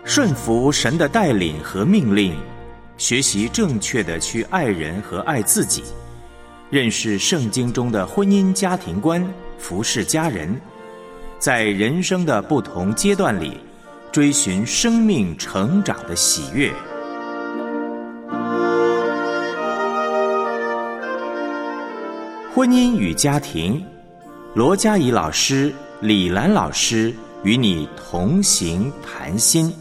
顺服神的带领和命令，学习正确的去爱人和爱自己，认识圣经中的婚姻家庭观，服侍家人，在人生的不同阶段里追寻生命成长的喜悦。婚姻与家庭，罗嘉怡老师、李兰老师与你同行谈心。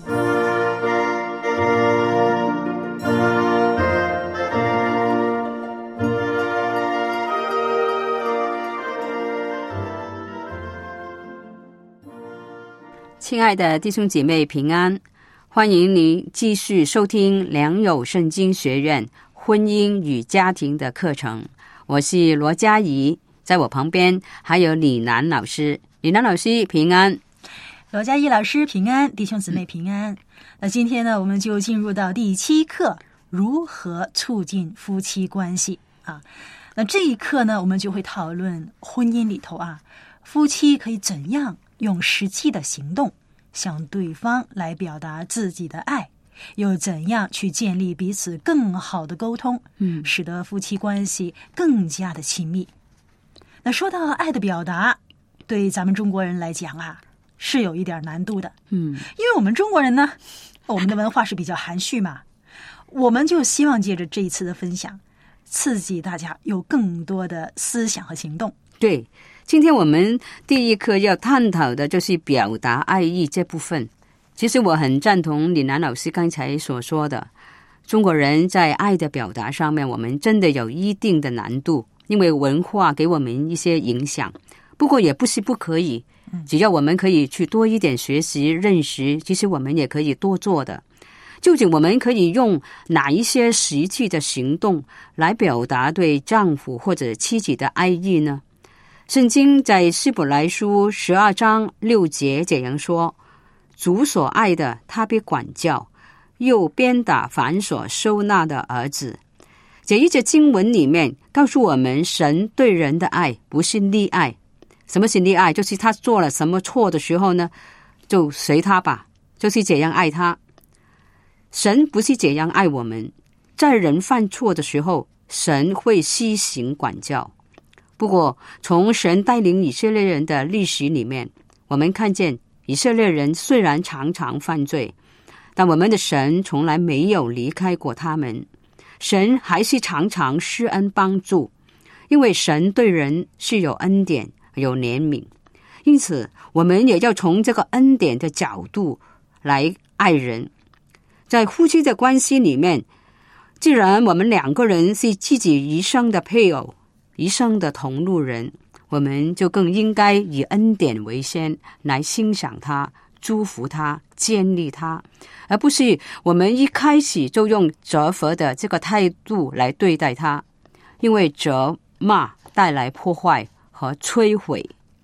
亲爱的弟兄姐妹平安，欢迎您继续收听良友圣经学院婚姻与家庭的课程。我是罗嘉怡，在我旁边还有李兰老师。李兰老师平安。 罗嘉怡老师平安，弟兄姊妹平安。那今天呢，我们就进入到第7课，如何促进夫妻关系啊。那这一课呢，我们就会讨论婚姻里头夫妻可以怎样用实际的行动向对方来表达自己的爱，又怎样去建立彼此更好的沟通，使得夫妻关系更加的亲密。那说到爱的表达，对咱们中国人来讲是有一点难度的。因为我们中国人呢，我们的文化是比较含蓄嘛，我们就希望借着这一次的分享，刺激大家有更多的思想和行动。 对，今天我们第一课要探讨的就是表达爱意这部分。其实我很赞同李兰老师刚才所说的，中国人在爱的表达上面，我们真的有一定的难度，因为文化给我们一些影响。不过也不是不可以，只要我们可以去多一点学习认识，其实我们也可以多做的。究竟我们可以用哪一些实际的行动来表达对丈夫或者妻子的爱意呢？圣经在希伯来书12章6节这样说：主所爱的，他必管教，又鞭打凡所收纳的儿子。这一节经文里面告诉我们，神对人的爱不是溺爱。什么是溺爱？就是他做了什么错的时候呢，就随他吧，就是这样爱他。神不是这样爱我们，在人犯错的时候，神会施行管教。不过从神带领以色列人的历史里面，我们看见以色列人虽然常常犯罪，但我们的神从来没有离开过他们，神还是常常施恩帮助，因为神对人是有恩典有怜悯，因此我们也要从这个恩典的角度来爱人。在夫妻的关系里面，既然我们两个人是自己一生的配偶，一生的同路人，我们就更应该以恩典为先，来欣赏他，祝福他，建立他，而不是我们一开始就用责罚的这个态度来对待他，因为责骂带来破坏和摧毁。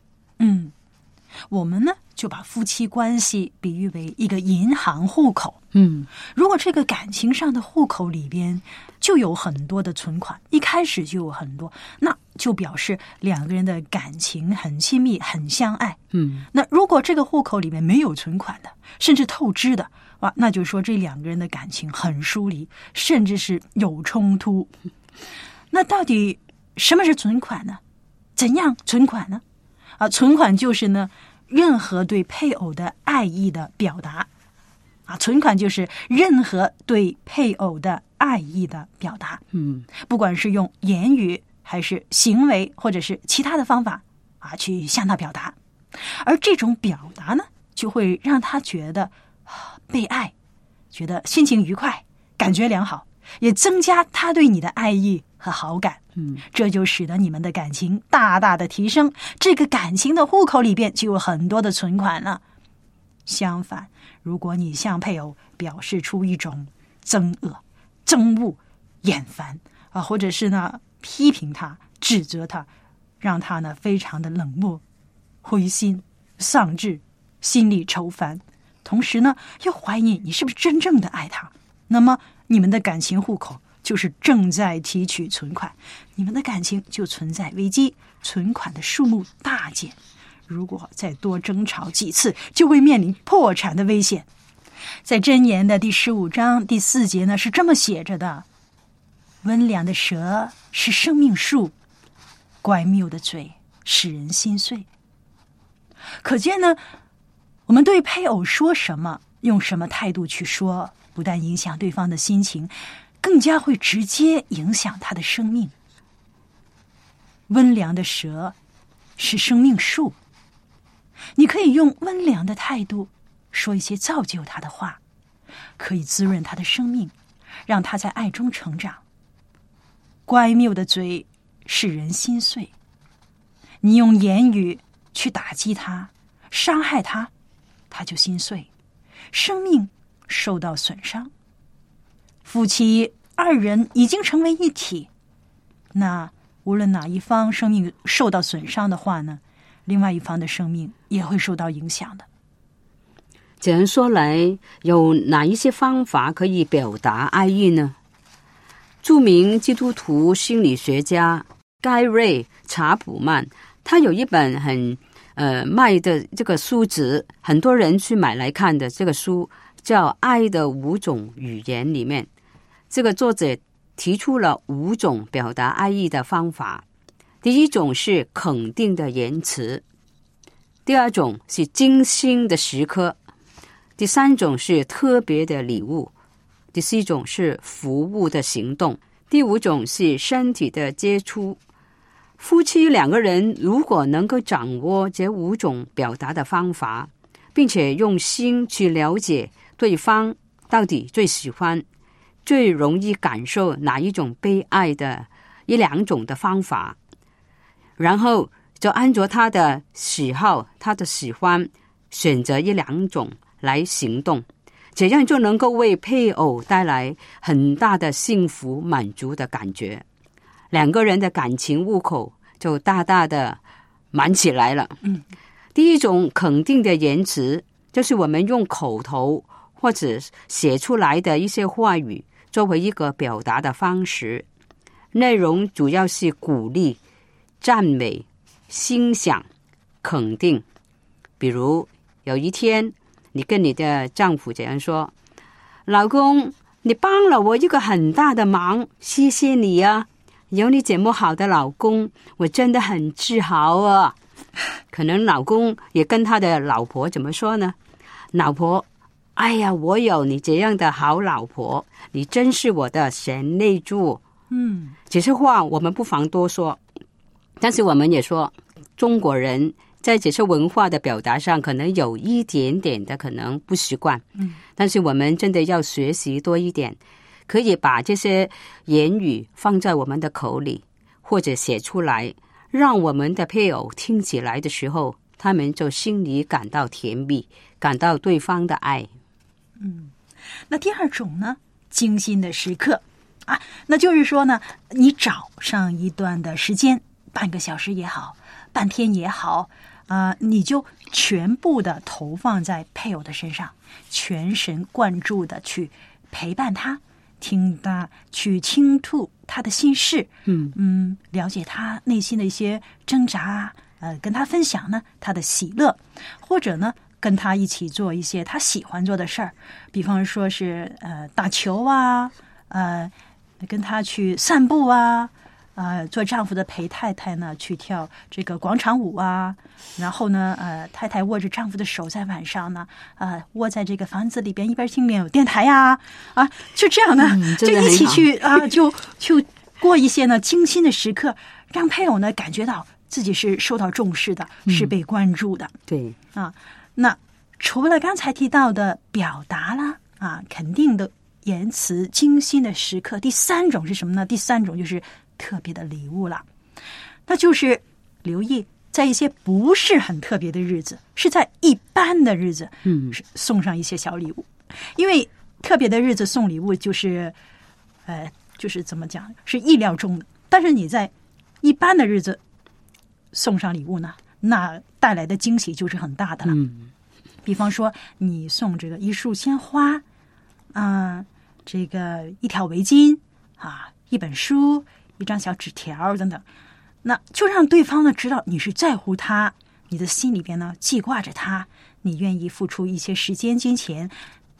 我们呢就把夫妻关系比喻为一个银行户口。如果这个感情上的户口里边就有很多的存款，一开始就有很多，那就表示两个人的感情很亲密，很相爱。那如果这个户口里面没有存款的，甚至透支的，那就说这两个人的感情很疏离，甚至是有冲突。那到底什么是存款呢？怎样存款呢？存款就是呢，任何对配偶的爱意的表达。存款就是任何对配偶的爱意的表达。不管是用言语还是行为或者是其他的方法去向他表达，而这种表达呢，就会让他觉得被爱，觉得心情愉快，感觉良好，也增加他对你的爱意和好感。这就使得你们的感情大大的提升，这个感情的户口里边就有很多的存款了。相反，如果你向配偶表示出一种憎恶、憎恶、厌烦或者是呢批评他、指责他，让他呢非常的冷漠、灰心、丧志、心里愁烦，同时呢又怀疑你是不是真正的爱他，那么你们的感情户口就是正在提取存款，你们的感情就存在危机，存款的数目大减，如果再多争吵几次，就会面临破产的危险。 在箴言的第15章第4节呢，是这么写着的：温良的舌是生命树，乖谬的嘴使人心碎。可见呢，我们对配偶说什么，用什么态度去说，不但影响对方的心情，更加会直接影响他的生命。温良的舌是生命树，你可以用温良的态度说一些造就他的话，可以滋润他的生命，让他在爱中成长。乖谬的嘴使人心碎，你用言语去打击他，伤害他，他就心碎，生命受到损伤。夫妻二人已经成为一体，那无论哪一方生命受到损伤的话呢，另外一方的生命也会受到影响的。 这样说来，有哪一些方法可以表达爱意呢？著名基督徒心理学家盖瑞·查普曼，他有一本很卖的这个书籍，很多人去买来看的这个书，叫《爱的5种语言》。里面这个作者提出了5种表达爱意的方法。第一种是肯定的言辞，第二种是精心的时刻，第三种是特别的礼物，第四种是服务的行动，第5种是身体的接触。夫妻2个人如果能够掌握这5种表达的方法，并且用心去了解对方到底最喜欢、最容易感受哪一种被爱的1、2种的方法，然后就按照他的喜好、他的喜欢，选择1、2种来行动，这样就能够为配偶带来很大的幸福满足的感觉，2个人的感情户口就大大的满起来了。第一种肯定的言辞，就是我们用口头或者写出来的一些话语作为一个表达的方式，内容主要是鼓励、赞美、欣赏、肯定。比如有一天你跟你的丈夫这样说：老公，你帮了我一个很大的忙，谢谢你啊，有你这么好的老公，我真的很自豪啊。可能老公也跟他的老婆怎么说呢？老婆，哎呀，我有你这样的好老婆，你真是我的贤内助。这些话我们不妨多说，但是我们也说，中国人在这些文化的表达上可能有一点点的可能不习惯，但是我们真的要学习多一点，可以把这些言语放在我们的口里，或者写出来，让我们的配偶听起来的时候，他们就心里感到甜蜜，感到对方的爱。 那第2种呢，精心的时刻啊，那就是说呢，你找上一段的时间，半个小时也好，半天也好，你就全部的投放在配偶的身上，全神贯注的去陪伴他，听他去倾吐他的心事，了解他内心的一些挣扎，跟他分享呢他的喜乐，或者呢跟他一起做一些他喜欢做的事儿，比方说是打球啊，跟他去散步啊，做丈夫的陪太太呢去跳这个广场舞啊，然后呢太太握着丈夫的手，在晚上呢窝在这个房子里边，一边听有电台呀就这样呢，就一起去就过一些呢精心的时刻，让配偶呢感觉到自己是受到重视的，是被关注的。 对那除了刚才提到的表达啦肯定的言辞、精心的时刻，第3种是什么呢？第3种就是特别的礼物了。那就是留意在一些不是很特别的日子，是在一般的日子，送上一些小礼物。因为特别的日子送礼物就是怎么讲，是意料中的。但是你在一般的日子送上礼物呢，那带来的惊喜就是很大的了。比方说你送这个一束鲜花这个一条围巾一本书、一张小纸条等等，那就让对方呢知道你是在乎他，你的心里边呢记挂着他，你愿意付出一些时间、金钱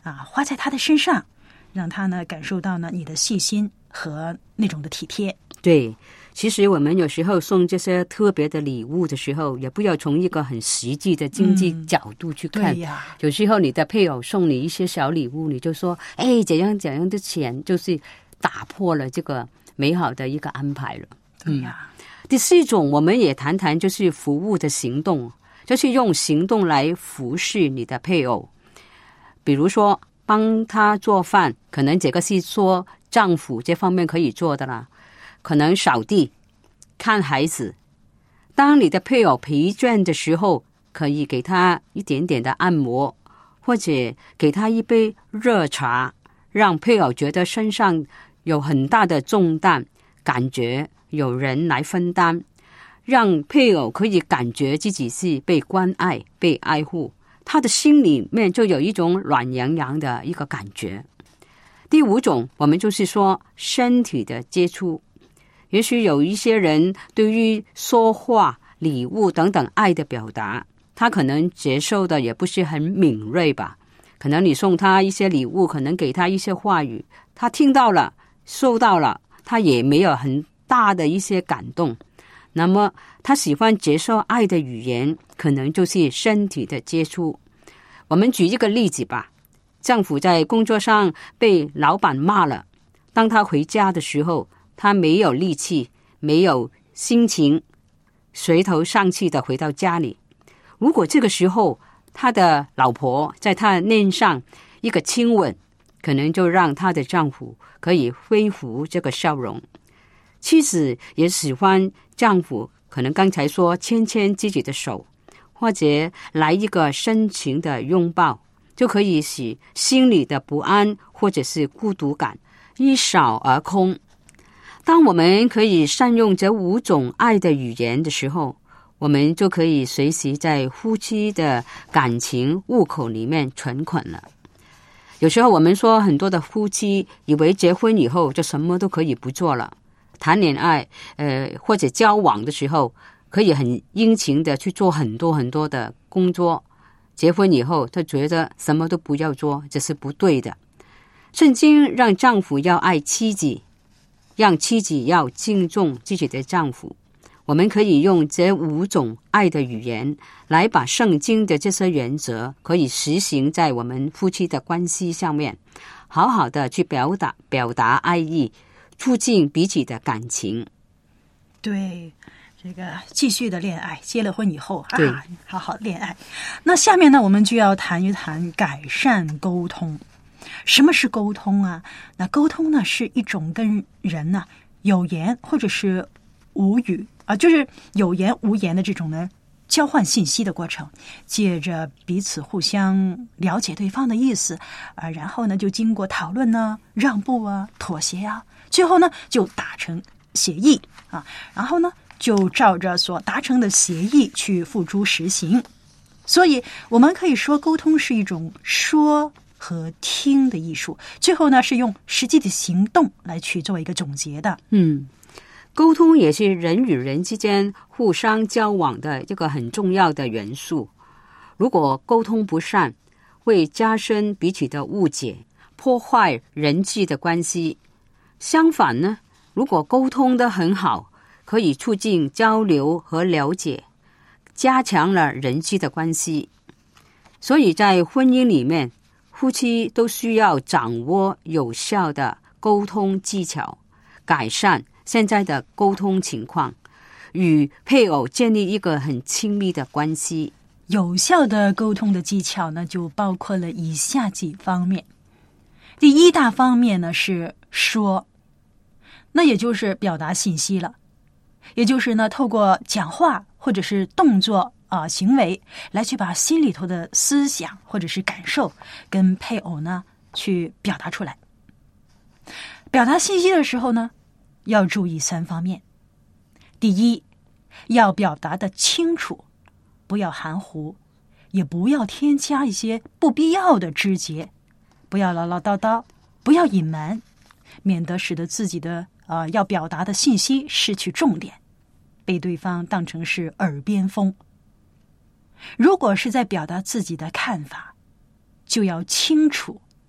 花在他的身上，让他呢感受到呢你的细心和那种的体贴。 对，其实我们有时候送这些特别的礼物的时候，也不要从一个很实际的经济角度去看。 对呀， 有时候你的配偶送你一些小礼物，你就说怎样怎样的钱，就是打破了这个美好的一个安排了。 对呀。 第四种，我们也谈谈就是服务的行动，就是用行动来服侍你的配偶。比如说帮他做饭，可能这个是说丈夫这方面可以做的啦。可能扫地、看孩子。当你的配偶疲倦的时候，可以给他一点点的按摩，或者给他一杯热茶，让配偶觉得身上有很大的重担，感觉有人来分担，让配偶可以感觉自己是被关爱、被爱护，他的心里面就有一种软洋洋的一个感觉。第五种，我们就是说身体的接触。也许有一些人对于说话、礼物等等爱的表达，他可能接受的也不是很敏锐吧。可能你送他一些礼物，可能给他一些话语，他听到了、收到了，他也没有很大的一些感动。那么他喜欢接受爱的语言，可能就是身体的接触。我们举一个例子吧，丈夫在工作上被老板骂了，当他回家的时候，他没有力气，没有心情，垂头丧气的回到家里。如果这个时候他的老婆在他脸上一个亲吻，可能就让他的丈夫可以恢复这个笑容。妻子也喜欢丈夫可能刚才说牵牵自己的手，或者来一个深情的拥抱，就可以使心里的不安或者是孤独感一扫而空。当我们可以善用这5种爱的语言的时候，我们就可以随时在夫妻的感情户口里面存款了。有时候我们说很多的夫妻以为结婚以后就什么都可以不做了，谈恋爱或者交往的时候可以很殷勤的去做很多很多的工作，结婚以后他觉得什么都不要做，这是不对的。圣经让丈夫要爱妻子，让妻子要敬重自己的丈夫。我们可以用这5种爱的语言来把圣经的这些原则可以实行在我们夫妻的关系上面，好好的去表达爱意，促进彼此的感情。 对，这个继续的恋爱，结了婚以后对好好恋爱。那下面呢，我们就要谈一谈改善沟通。什么是沟通啊？那沟通呢，是一种跟人呢有言或者是无语就是有言无言的这种呢交换信息的过程，借着彼此互相了解对方的意思然后呢就经过讨论呢、让步妥协最后呢就达成协议然后呢就照着所达成的协议去付诸实行。所以我们可以说，沟通是一种说和听的艺术，最后呢是用实际的行动来去做一个总结的。 沟通也是人与人之间互相交往的这个很重要的元素。如果沟通不善，会加深彼此的误解，破坏人际的关系。相反呢，如果沟通得很好，可以促进交流和了解，加强了人际的关系。所以在婚姻里面，夫妻都需要掌握有效的沟通技巧，改善现在的沟通情况，与配偶建立一个很亲密的关系。 有效的沟通的技巧呢，就包括了以下几方面。第一大方面呢是说，那也就是表达信息了，也就是呢透过讲话或者是动作行为来去把心里头的思想或者是感受跟配偶呢去表达出来。表达信息的时候呢，要注意3方面。第一，要表达的清楚，不要含糊，也不要添加一些不必要的枝节，不要唠唠叨叨，不要隐瞒，免得使得自己的要表达的信息失去重点，被对方当成是耳边风。如果是在表达自己的看法，就要清楚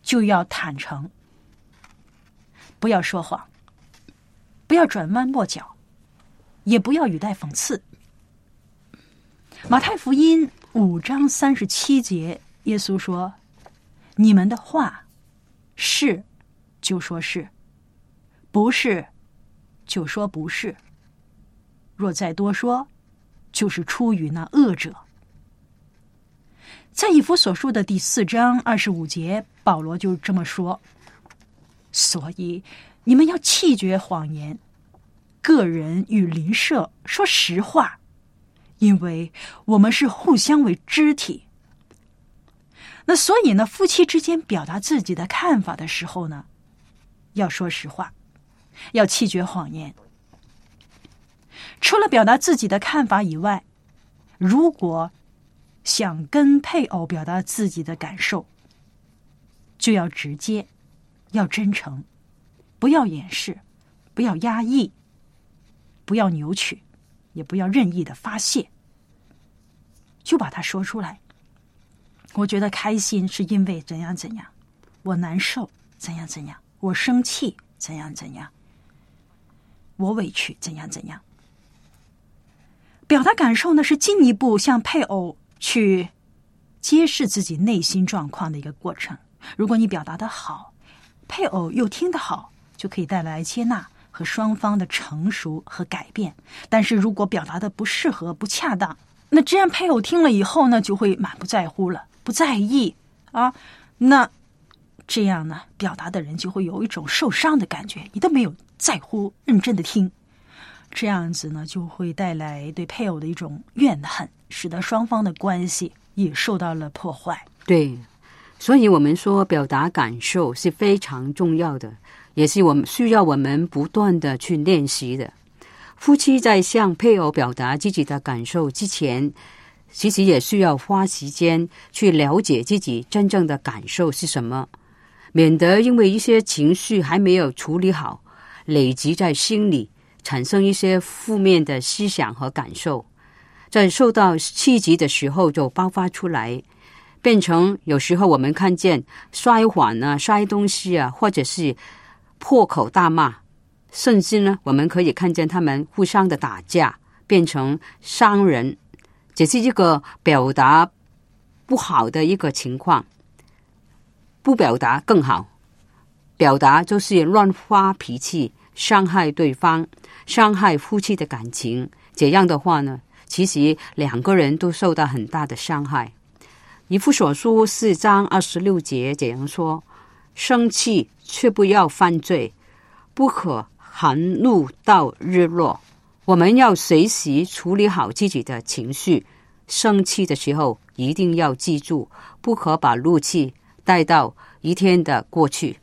就要坦诚，不要说谎，不要转弯抹角，也不要语带讽刺。马太福音5章37节，耶稣说：你们的话是就说是，不是就说不是，若再多说，就是出于那恶者。在以弗所书的第4章25节，保罗就这么说：所以你们要弃绝谎言，个人与邻舍说实话，因为我们是互相为肢体。那所以呢，夫妻之间表达自己的看法的时候呢，要说实话，要弃绝谎言。除了表达自己的看法以外，如果想跟配偶表达自己的感受，就要直接，要真诚，不要掩饰，不要压抑，不要扭曲，也不要任意的发泄，就把它说出来。我觉得开心是因为怎样怎样，我难受怎样怎样，我生气怎样怎样，我委屈怎样怎样。表达感受呢，是进一步向配偶去揭示自己内心状况的一个过程。如果你表达得好，配偶又听得好，就可以带来接纳和双方的成熟和改变。但是如果表达的不适合、不恰当，那这样配偶听了以后呢，就会满不在乎了，不在意啊。那这样呢，表达的人就会有一种受伤的感觉，你都没有在乎、认真的听。这样子呢，就会带来对配偶的一种怨恨，使得双方的关系也受到了破坏。 对，所以我们说表达感受是非常重要的，也是我们需要我们不断的去练习的。夫妻在向配偶表达自己的感受之前，其实也需要花时间去了解自己真正的感受是什么，免得因为一些情绪还没有处理好，累积在心里，产生一些负面的思想和感受，在受到刺激的时候就爆发出来，变成有时候我们看见摔碗啊、摔东西啊，或者是破口大骂，甚至呢，我们可以看见他们互相的打架，变成伤人，这是一个表达不好的一个情况。不表达更好，表达就是乱发脾气，伤害对方，伤害夫妻的感情。这样的话呢，其实两个人都受到很大的伤害。以弗所书4章26节这样说：生气却不要犯罪，不可含怒到日落。我们要随时处理好自己的情绪，生气的时候一定要记住，不可把怒气带到一天的过去。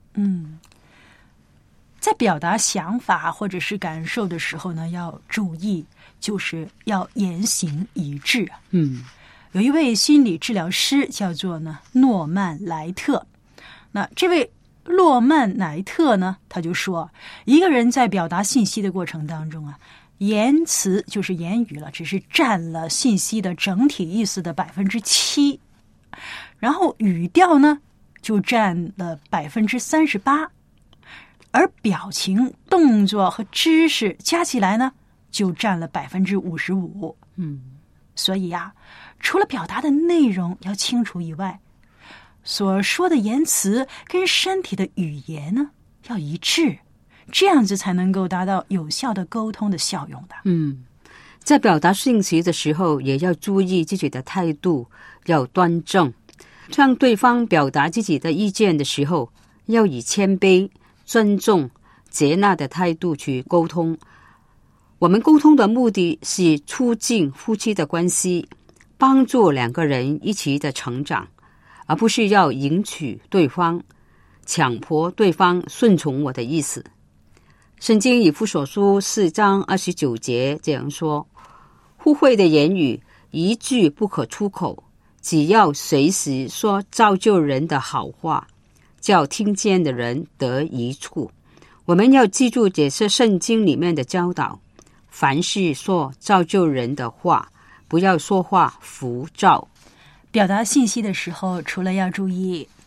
在表达想法或者是感受的时候呢，要注意，就是要言行一致。有一位心理治疗师叫做诺曼莱特。那这位诺曼莱特呢，他就说，一个人在表达信息的过程当中啊，言辞就是言语了，只是占了信息的整体意思的7%，然后语调呢就占了38%，而表情、动作和知识加起来呢，就占了55%。所以啊，除了表达的内容要清楚以外，所说的言辞跟身体的语言呢要一致，这样子才能够达到有效的沟通的效用的。 在表达信息的时候，也要注意自己的态度要端正。向对方表达自己的意见的时候，要以谦卑、尊重、接纳的态度去沟通。我们沟通的目的是促进夫妻的关系，帮助两个人一起的成长，而不是要迎娶对方，强迫对方顺从我的意思。圣经以弗所书4章29节这样说：污秽的言语一句不可出口，只要随时说造就人的好话，叫听见的人得益处。我们要记住这是圣经里面的教导，凡是说造就人的话，不要说话浮躁。 表达信息的时候，除了要注意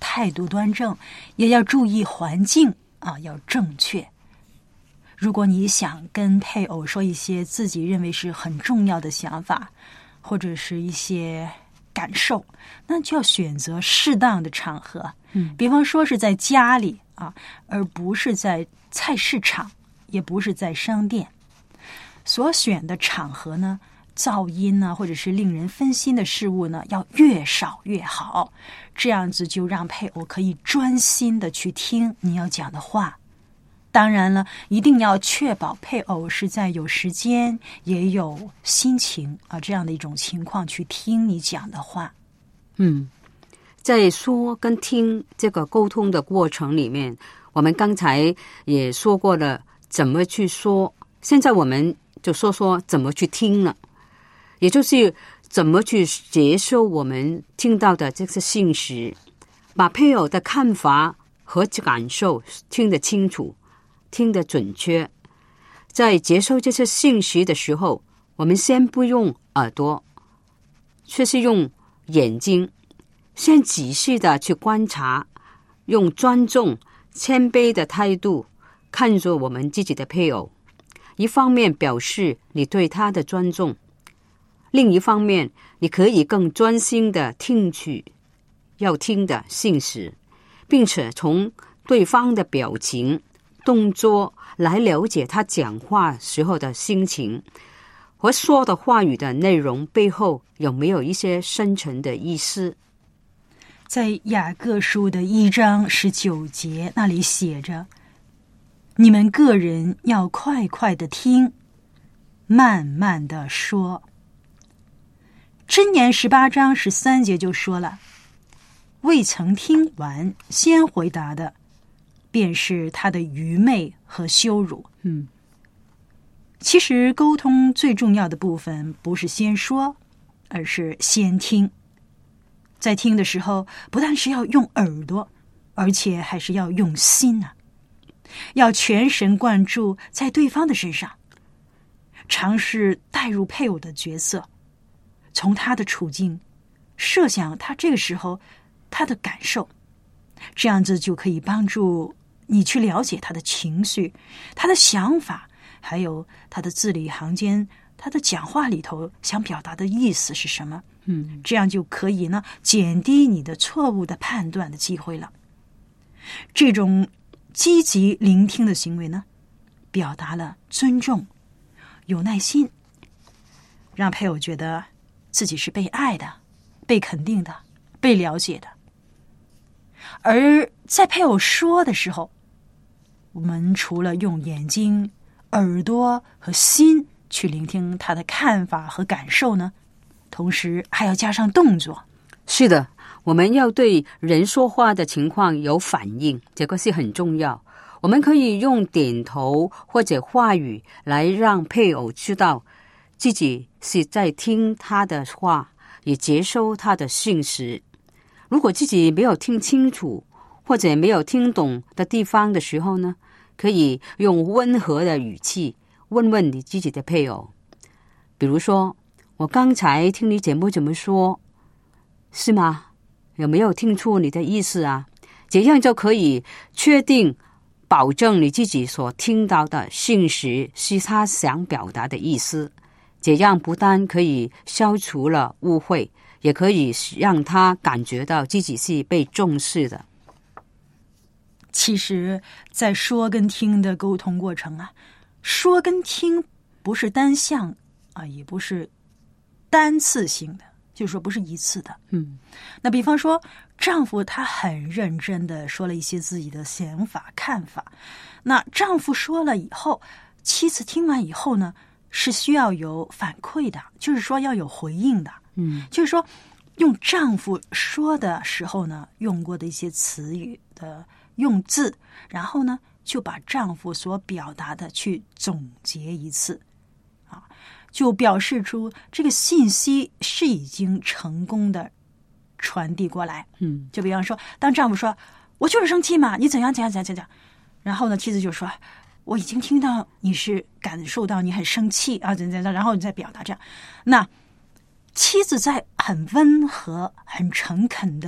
态度端正，也要注意环境啊，要正确。如果你想跟配偶说一些自己认为是很重要的想法，或者是一些感受，那就要选择适当的场合。比方说是在家里啊，而不是在菜市场，也不是在商店。所选的场合呢，噪音呢，或者是令人分心的事物呢，要越少越好。这样子就让配偶可以专心的去听你要讲的话。当然了，一定要确保配偶是在有时间也有心情啊这样的一种情况去听你讲的话。 在说跟听这个沟通的过程里面，我们刚才也说过了怎么去说，现在我们就说说怎么去听了，也就是怎么去接受我们听到的这些信息，把配偶的看法和感受听得清楚，听得准确。在接受这些信息的时候，我们先不用耳朵，却是用眼睛，先仔细的去观察，用尊重谦卑的态度看着我们自己的配偶，一方面表示你对他的尊重，另一方面你可以更专心的听取要听的信息，并且从对方的表情动作来了解他讲话时候的心情和说的话语的内容背后有没有一些深层的意思。 在雅各书的1章19节那里写着，你们个人要快快的听，慢慢的说。箴言18章13节就说了，未曾听完先回答的，便是他的愚昧和羞辱。其实沟通最重要的部分不是先说，而是先听。在听的时候，不但是要用耳朵，而且还是要用心啊，要全神贯注在对方的身上，尝试带入配偶的角色，从他的处境设想他这个时候他的感受，这样子就可以帮助你去了解他的情绪，他的想法，还有他的字里行间，他的讲话里头想表达的意思是什么。这样就可以呢减低你的错误的判断的机会了。这种积极聆听的行为呢，表达了尊重、有耐心，让配偶觉得自己是被爱的、被肯定的、被了解的。而在配偶说的时候，我们除了用眼睛、耳朵和心去聆听他的看法和感受呢，同时还要加上动作。 是的，我们要对人说话的情况有反应，这个是很重要。我们可以用点头或者话语来让配偶知道自己是在听他的话，也接收他的信息。如果自己没有听清楚或者没有听懂的地方的时候呢，可以用温和的语气问问你自己的配偶，比如说，我刚才听你节目怎么说，是吗？有没有听出你的意思啊？这样就可以确定保证你自己所听到的信息是他想表达的意思。这样不但可以消除了误会，也可以让他感觉到自己是被重视的。 其实在说跟听的沟通过程啊，说跟听不是单向啊，也不是单次性的，就是说不是一次的。那比方说丈夫他很认真的说了一些自己的想法看法，那丈夫说了以后，妻子听完以后呢，是需要有反馈的，就是说要有回应的。就是说用丈夫说的时候呢，用过的一些词语的用字，然后呢就把丈夫所表达的去总结一次啊，就表示出这个信息是已经成功的传递过来。就比方说当丈夫说我就是生气嘛，你怎样怎样怎样怎样，然后呢妻子就说我已经听到你是感受到你很生气啊，怎样，然后你再表达这样，那妻子在很温和很诚恳的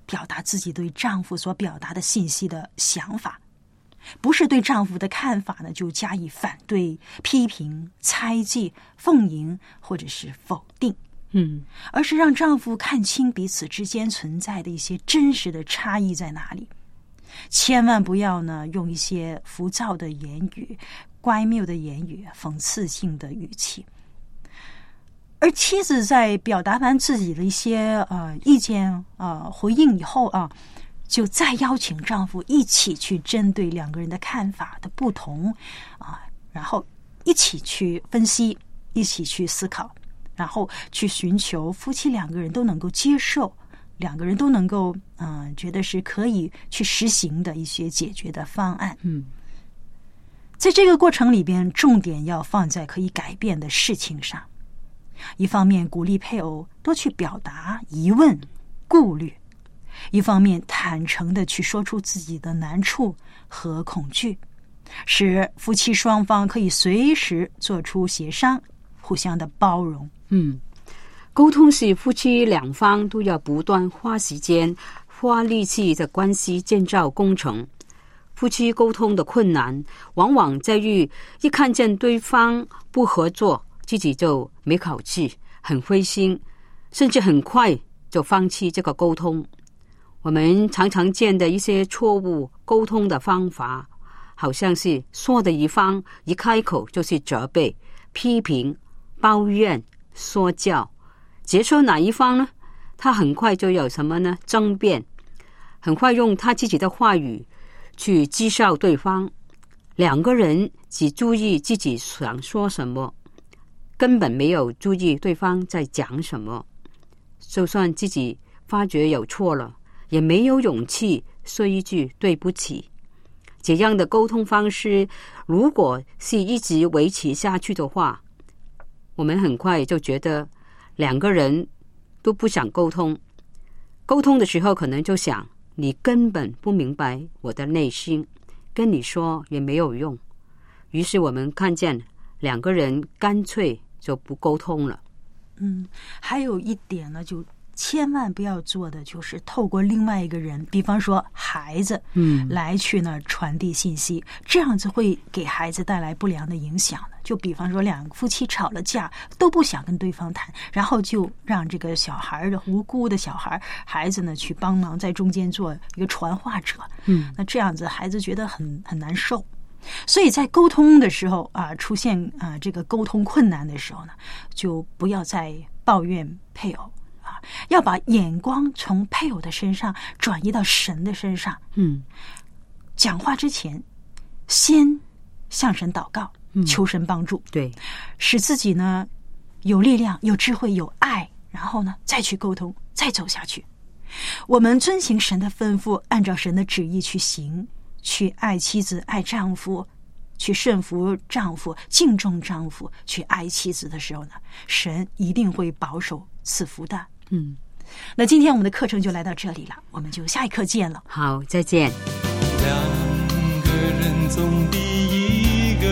表达自己对丈夫所表达的信息的想法，不是对丈夫的看法呢就加以反对、批评、猜忌、奉迎或者是否定，而是让丈夫看清彼此之间存在的一些真实的差异在哪里。千万不要呢用一些浮躁的言语、乖谬的言语、讽刺性的语气。而妻子在表达完自己的一些意见回应以后就再邀请丈夫一起去针对两个人的看法的不同然后一起去分析，一起去思考，然后去寻求夫妻两个人都能够接受，两个人都能够觉得是可以去实行的一些解决的方案。在这个过程里边，重点要放在可以改变的事情上。一方面鼓励配偶多去表达疑问、顾虑，一方面坦诚地去说出自己的难处和恐惧，使夫妻双方可以随时做出协商，互相的包容。 沟通是夫妻两方都要不断花时间、花力气的关系建造工程。夫妻沟通的困难，往往在于一看见对方不合作，自己就没口气，很灰心，甚至很快就放弃这个沟通。我们常常见的一些错误沟通的方法，好像是说的一方一开口就是责备、批评、抱怨、说教，接受哪一方呢？他很快就有什么呢？争辩，很快用他自己的话语去讥笑对方。两个人只注意自己想说什么，根本没有注意对方在讲什么。就算自己发觉有错了，也没有勇气说一句对不起。这样的沟通方式，如果是一直维持下去的话，我们很快就觉得两个人都不想沟通。沟通的时候可能就想，你根本不明白我的内心，跟你说也没有用。于是我们看见两个人干脆就不沟通了。 还有一点呢，就千万不要做的就是透过另外一个人，比方说孩子，来去呢传递信息，这样子会给孩子带来不良的影响的。就比方说两个夫妻吵了架，都不想跟对方谈，然后就让这个小孩的无辜的孩子呢去帮忙在中间做一个传话者，那这样子孩子觉得很难受。所以在沟通的时候出现这个沟通困难的时候呢，就不要再抱怨配偶要把眼光从配偶的身上转移到神的身上。讲话之前先向神祷告，求神帮助， 对， 使自己呢有力量、有智慧、有爱，然后呢再去沟通，再走下去。我们遵行神的吩咐，按照神的旨意去行，去爱妻子、爱丈夫，去顺服丈夫、敬重丈夫，去爱妻子的时候呢，神一定会保守赐福的。那今天我们的课程就来到这里了，我们就下一课见了。 好，再见。 两个人总比一个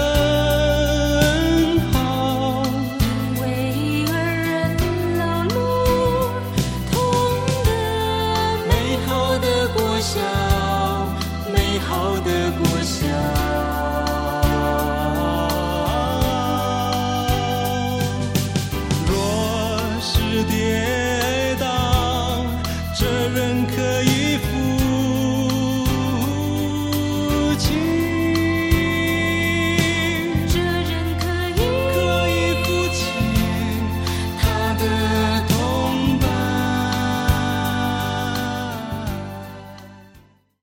人好， 为二人劳碌同得美好的果效，美好的果效。 若是跌倒，这人可以